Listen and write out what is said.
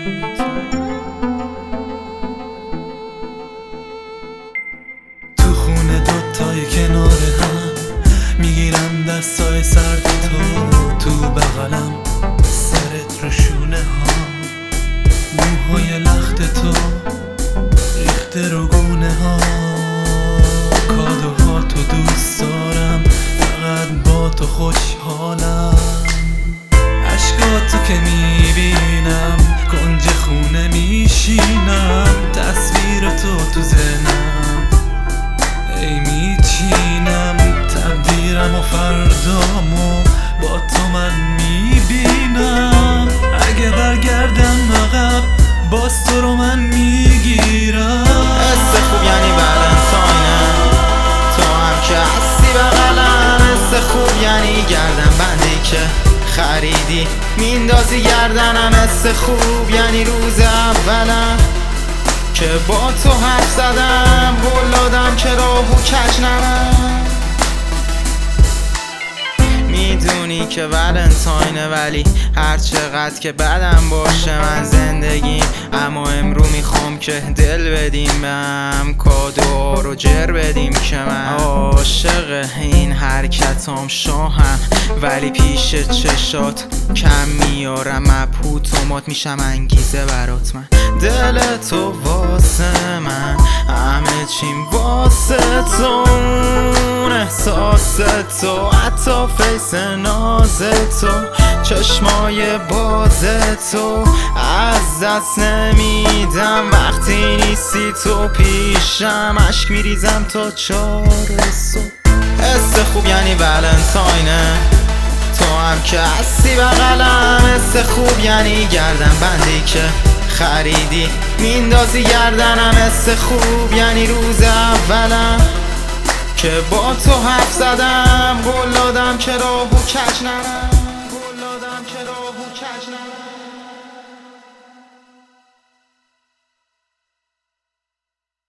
تو خونه دوتای کنار هم میگیرم دستای سرد تو بغلم، سرت رو شونه ها، موهای لخت تو ریخته رو گونه ها. کادوها تو دوست دارم، فقط با تو خوشحالم. عشقاتو که میبینم کنج خونه میشینم، تصویر تو ذهنم ای میچینم. تقدیرم و فردامو با تو من میبینم. اگه برگردم عقب باز تو رو من میگیرم. حس خوب یعنی ولنتاینه، تو هم که هستی بغلم. حس خوب یعنی گردن بندی که خریدی میندازی گردنم. حس خوب یعنی روز اولم که با تو حرف زدم، قول دادم که راهو کج نرم. میدونی که ولنتاینه ولی هر چقدر که بدم باشه من زندگیم. اما امرو میخوام که دل بدیم به هم، کادو رو جر بدیم که من عاشق این حرکتام شاهم. ولی پیش چشات کم میارم، مبهوت میشم انگیزه برات. من دل تو واسه من، همه چیم واسه تو، احساس تو، حتی فیس ناز تو، چشمای باز تو. از دست نمیدم وقتی نیستی تو پیشم، عشق میریزم تا 4 صبح. حس خوب یعنی ولنتاینه، تو هم که هستی بغلم. حس خوب یعنی گردن بندی که خریدی میندازی گردنم. حس خوب یعنی روز اولم که با تو حرف زدم، قول دادم که راهو کج نرم.